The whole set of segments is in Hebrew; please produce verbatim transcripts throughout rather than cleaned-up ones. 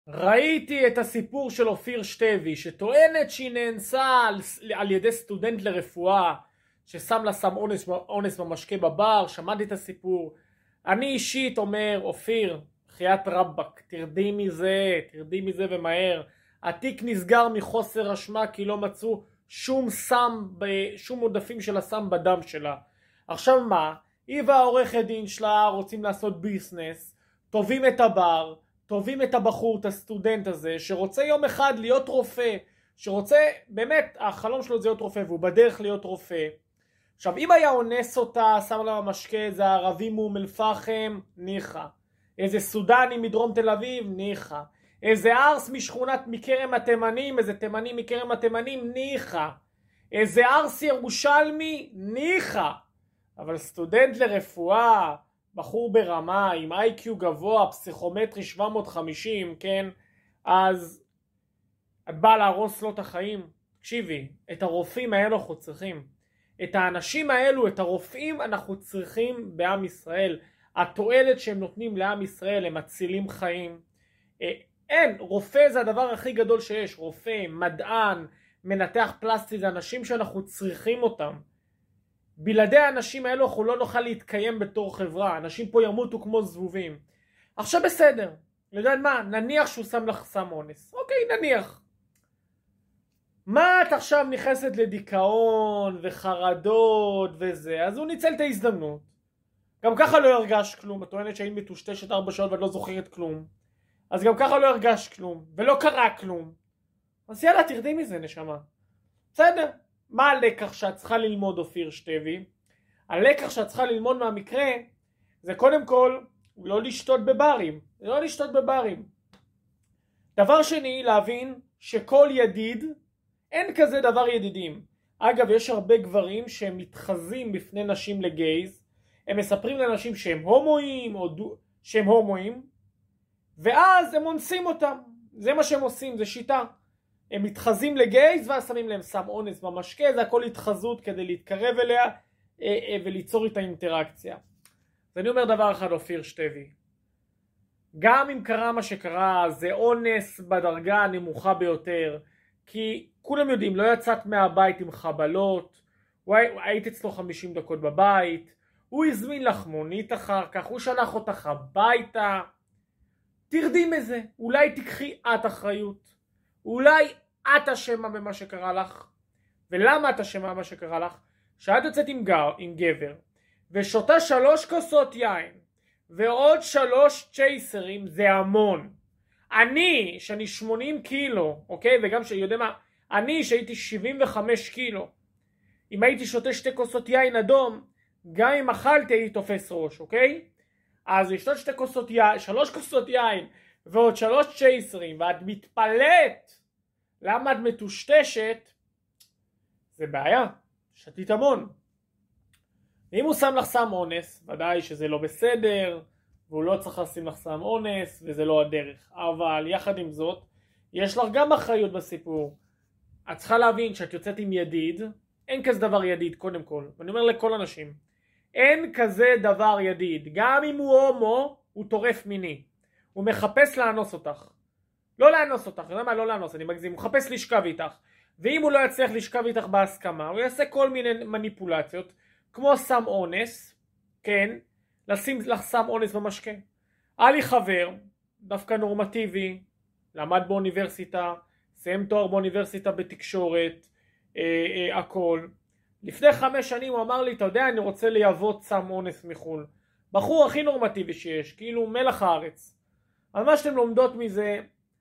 ראיתי את הסיפור של אופיר שטבי שטוענת שהיא נאנסה על, על ידי סטודנט לרפואה ששם לה סם אונס, אונס במשקה בבר. שמעתי את הסיפור. אני אישית אומר, אופיר, חיית רבק, תרדי מזה, תרדי מזה ומהר. התיק נסגר מחוסר אשמה כי לא מצאו שום סם, שום עודפים של הסם בדם שלה. עכשיו מה? היא והעורכת דין שלה רוצים לעשות ביזנס, טובים את הבר, טובים את הבחור, את הסטודנט הזה, שרוצה יום אחד להיות רופא, שרוצה, באמת, החלום שלו זה להיות רופא, והוא בדרך להיות רופא. עכשיו, אם היה אונס אותה, שם לה במשקה, איזה ערבי מאום אל פחם, ניחא. איזה סודני מדרום תל אביב, ניחא. איזה ארס משכונת מכרם התימנים, איזה תימני מכרם התימנים, ניחא. איזה ארס ירושלמי, ניחא. אבל סטודנט לרפואה, בחור ברמה, עם איי קיו גבוה, פסיכומטרי שבע מאות וחמישים, כן? אז את באה להרוס לו את החיים. תקשיבי, את הרופאים האלו אנחנו צריכים. את האנשים האלו, את הרופאים אנחנו צריכים בעם ישראל. התועלת שהם נותנים לעם ישראל, הם מצילים חיים. אין, רופא זה הדבר הכי גדול שיש. רופא, מדען, מנתח פלסטי, זה אנשים שאנחנו צריכים אותם. בלעדי האנשים האלו אנחנו לא נוכל להתקיים בתור חברה. אנשים פה ימותו כמו זבובים. עכשיו בסדר, לדעת מה? נניח שהוא שם לך סם אונס. אוקיי, נניח. מה את עכשיו נכנסת לדיכאון וחרדות וזה? אז הוא ניצל את ההזדמנות. גם ככה לא ירגש כלום. את טוענת שהיא מטושטשת ארבע שעות ואת לא זוכרת כלום. אז גם ככה לא ירגש כלום. ולא קרה כלום. אז יאללה, תרדי מזה, נשמה. בסדר. מה הלקח שאת צריכה ללמוד, אופיר שטבי? הלקח שאת צריכה ללמוד מהמקרה זה קודם כל לא לשתות בברים. לא לשתות בברים. דבר שני, להבין שכל ידיד, אין כזה דבר ידידים. אגב, יש הרבה גברים שהם מתחזים בפני נשים לגייז. הם מספרים לנשים שהם הומואים או דו... שהם הומואים, ואז הם אונסים אותם. זה מה שהם עושים, זה שיטה. הם מתחזים לגייז ואז שמים להם סם אונס במשקה, זה הכל התחזות כדי להתקרב אליה וליצור איתה אינטראקציה. אז אני אומר דבר אחד, אופיר שטבי. גם אם קרה מה שקרה, זה אונס בדרגה הנמוכה ביותר, כי כולם יודעים, לא יצאת מהבית עם חבלות, היית אצלו חמישים דקות בבית, הוא הזמין לך מונית אחר כך, הוא שלח אותך הביתה, תרדי מזה, אולי תקחי את אחריות, אולי את אשמה במה שקרה לך. ולמה את אשמה במה שקרה לך? שאת יוצאת עם, גר, עם גבר ושותה שלוש כוסות יין ועוד שלוש צ'ייסרים, זה המון. אני שאני שמונים קילו, אוקיי, וגם שאני יודע מה, אני שהייתי שבעים וחמש קילו, אם הייתי שותה שתי כוסות יין אדום, גם אם אכלתי הייתי תופס ראש, אוקיי? אז לשתות שתי כוסות יין, שלוש כוסות יין ועוד שלוש צ'ייסרים, ואת מתפלאת למה את מטושטשת, זה בעיה. שתית המון. אם הוא שם לך סם אונס, ודאי שזה לא בסדר, והוא לא צריך לשים לך סם אונס, וזה לא הדרך. אבל יחד עם זאת, יש לך גם אחריות בסיפור. את צריכה להבין שאת יוצאת עם ידיד, אין כזה דבר ידיד קודם כל. ואני אומר לכל אנשים, אין כזה דבר ידיד. גם אם הוא הומו, הוא טורף מיני. הוא מחפש לאנוס אותך. לא לאנוס אותך, אני יודע מה, לא לאנוס, אני מגזים. הוא מחפש לשכב איתך. ואם הוא לא יצליח לשכב איתך בהסכמה, הוא יעשה כל מיני מניפולציות, כמו סם אונס, כן, לשים לך סם אונס במשקה. היה לי חבר, דווקא נורמטיבי, למד באוניברסיטה, סיים תואר באוניברסיטה בתקשורת, אה, אה, הכל. לפני חמש שנים הוא אמר לי, אתה יודע, אני רוצה לייבוא סם אונס מחול. בחור הכי נורמטיבי שיש, כאילו מלח הארץ. אבל מה שאתם לומדות מזה,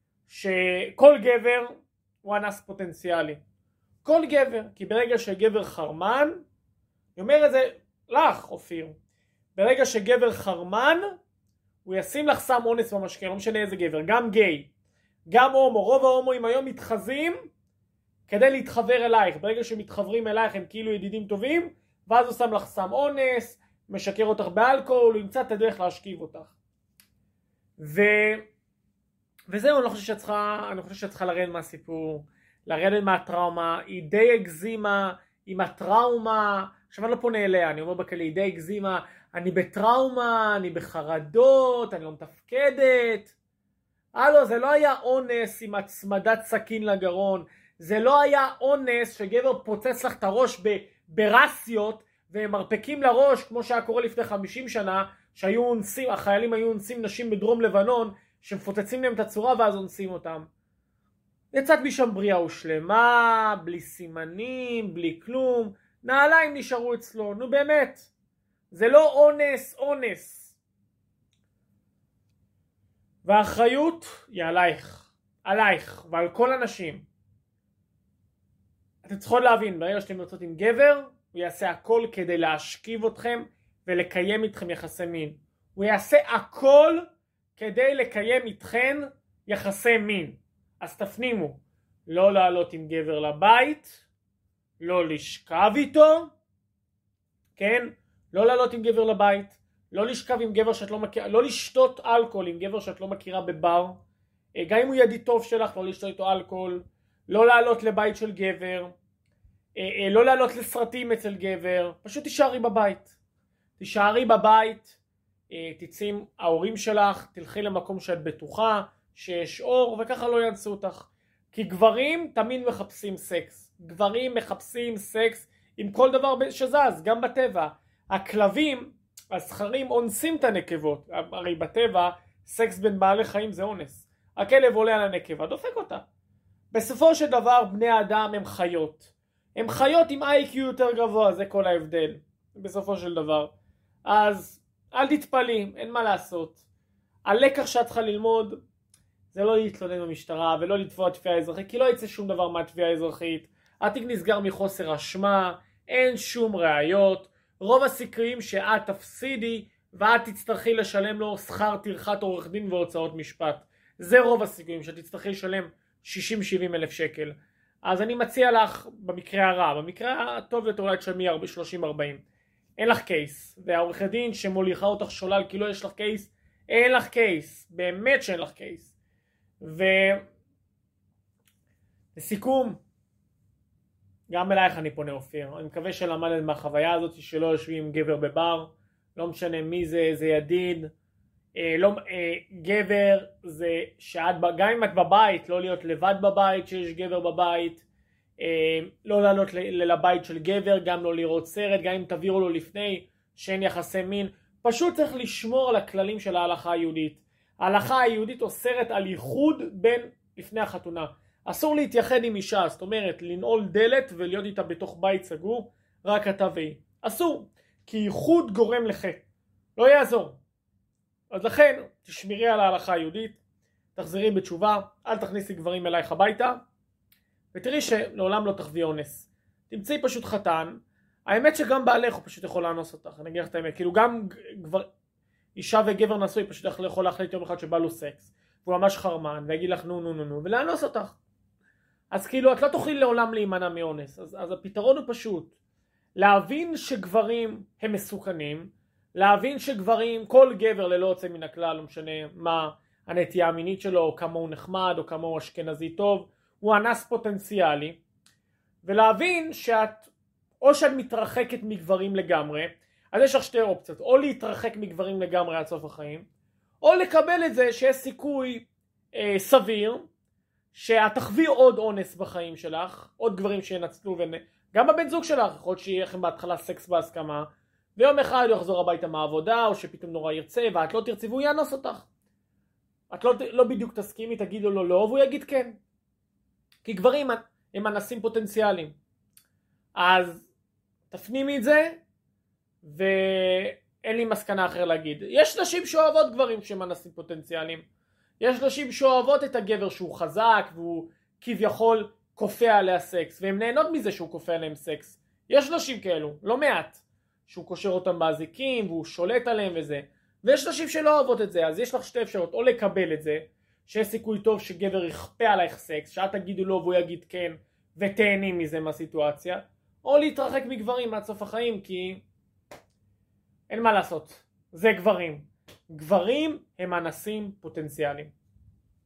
שכל גבר הוא אנס פוטנציאלי. כל גבר, כי ברגע שגבר חרמן, אני אומר את זה לך, אופיר, ברגע שגבר חרמן, הוא ישים לך סם אונס במשקה, לא משנה איזה גבר, גם גיי, גם הומו, רוב ההומואים היום מתחזים כדי להתחבר אלייך. ברגע שמתחברים אלייך הם כאילו ידידים טובים, ואז הוא שם לך סם אונס, משקר אותך באלכוהול, הוא ימצא את הדרך להשכיב אותך. ו... וזהו, אני לא חושב שאת צריכה, אני חושב שאת צריכה לרדת מהסיפור, לרדת מהטראומה. היא די הגזימה עם הטראומה. עכשיו אני לא פונה אליה, אני אומר בכלי, היא די הגזימה, אני בטראומה, אני בחרדות, אני לא מתפקדת. הלו, זה לא היה אונס עם הצמדת סכין לגרון, זה לא היה אונס שגבר פוצץ לך את הראש ברסיות ומרפקים לראש, כמו שהיה קורה לפני חמישים שנה, שהיו אונסים, החיילים היו אונסים נשים בדרום לבנון, שמפוצצים להם את הצורה ואז אונסים אותם. יצאת משם בריאה ושלמה, בלי סימנים, בלי כלום, נעליים נשארו אצלו, נו באמת. זה לא אונס, אונס. והאחריות היא עלייך, עלייך ועל כל אנשים. אתם צריכות להבין, ברגע שאתם יוצאות עם גבר, הוא יעשה הכל כדי להשכיב אתכם ולקיים איתכם יחסי מין. הוא יעשה הכל כדי לקיים איתכן יחסי מין. אז תפנימו, לא לעלות עם גבר לבית, לא לשכב איתו, כן? לא לעלות עם גבר לבית, לא לשכב עם גבר שאת לא מכירה, לא לשתות אלכוהול עם גבר שאת לא מכירה בבר, גם אם הוא ידיד טוב שלך, לא לשתות איתו אלכוהול, לא לעלות לבית של גבר, לא לעלות לסרטים אצל גבר, פשוט תישארי בבית. תישארי בבית, תצאי עם ההורים שלך, תלכי למקום שאת בטוחה, שיש אור, וככה לא ינסו אותך. כי גברים תמיד מחפשים סקס. גברים מחפשים סקס עם כל דבר שזז, גם בטבע. הכלבים, הזכרים, אונסים את הנקבות. הרי בטבע, סקס בין בעלי חיים זה אונס. הכלב עולה על הנקבה, דופק אותה. בסופו של דבר, בני האדם הם חיות. הם חיות עם איי קיו יותר גבוה, זה כל ההבדל. בסופו של דבר. אז אל תתפלי, אין מה לעשות. הלקח שאת צריכה ללמוד, זה לא להתלונן במשטרה ולא לתבוע תביעה אזרחית, כי לא יצא שום דבר מהתביעה האזרחית. התיק נסגר מחוסר אשמה, אין שום ראיות. רוב הסיכויים שאת תפסידי ואת תצטרכי לשלם לו שכר טרחת עורך דין והוצאות משפט. זה רוב הסיכויים שתצטרכי לשלם שישים שבעים אלף שקל. אז אני מציע לך במקרה הרע, במקרה הטוב יותר אולי תשלמי שלושים ארבעים. אין לך קייס, והעורך דין שמוליכה אותך שולל כי לא יש לך קייס, אין לך קייס, באמת שאין לך קייס. ולסיכום, גם אלייך אני פונה אופיר, אני מקווה שלמדת מהחוויה הזאת שלא יושבים עם גבר בבר, לא משנה מי זה, איזה ידיד, אה, לא, אה, גבר זה שאת, גם אם את בבית, לא להיות לבד בבית שיש גבר בבית, אה, לא לעלות לבית של גבר, גם לא לראות סרט, גם אם תביאו לו לפני שאין יחסי מין, פשוט צריך לשמור על הכללים של ההלכה היהודית. ההלכה היהודית אוסרת על ייחוד בין לפני החתונה. אסור להתייחד עם אישה, זאת אומרת לנעול דלת ולהיות איתה בתוך בית סגור, רק אתה והיא. אסור, כי ייחוד גורם לחטא. לא יעזור. אז לכן תשמרי על ההלכה היהודית, תחזרי בתשובה, אל תכניסי גברים אלייך הביתה, ותראי שלעולם לא תחווי אונס. תמצאי פשוט חתן, האמת שגם בעלך הוא פשוט יכול לאנוס אותך, אני אגיד לך את האמת, כאילו גם גבר... אישה וגבר נשוי פשוט יכול להחליט יום אחד שבא לו סקס, והוא ממש חרמן, ויגיד לך נו נו נו נו, ולאנוס אותך. אז כאילו את לא תוכלי לעולם להימנע מאונס, אז, אז הפתרון הוא פשוט, להבין שגברים הם מסוכנים, להבין שגברים, כל גבר ללא יוצא מן הכלל, לא משנה מה הנטייה המינית שלו, או כמה הוא נחמד, או כמה הוא אשכנזי טוב, הוא אנס פוטנציאלי, ולהבין שאת, או שאת מתרחקת מגברים לגמרי, אז יש לך שתי אופציות, או להתרחק מגברים לגמרי עד סוף החיים, או לקבל את זה שיש סיכוי אה, סביר, שאת תחווי עוד אונס בחיים שלך, עוד גברים שינצלו, ונ... גם בבן זוג שלך, יכול להיות שיהיה לכם בהתחלה סקס בהסכמה, ויום אחד הוא יחזור הביתה מהעבודה, או שפתאום נורא ירצה, ואת לא תרצי, והוא יאנוס אותך. את לא, לא בדיוק תסכימי, תגידו לו לא, והוא יגיד כן. כי גברים הם אנסים פוטנציאליים. אז תפנימי את זה, ואין לי מסקנה אחר להגיד. יש נשים שאוהבות גברים שהם אנסים פוטנציאליים. יש נשים שאוהבות את הגבר שהוא חזק, והוא כביכול כופה עליה סקס, והם נהנות מזה שהוא כופה עליהם סקס. יש נשים כאלו, לא מעט, שהוא קושר אותם באזיקים, והוא שולט עליהם וזה. ויש נשים שלא אוהבות את זה, אז יש לך שתי אפשרות, או לקבל את זה, שיש סיכוי טוב שגבר יכפה עלייך סקס, שאת תגידו לו והוא יגיד כן, ותהנים מזה מהסיטואציה, או להתרחק מגברים עד סוף החיים, כי אין מה לעשות, זה גברים. גברים הם אנסים פוטנציאליים.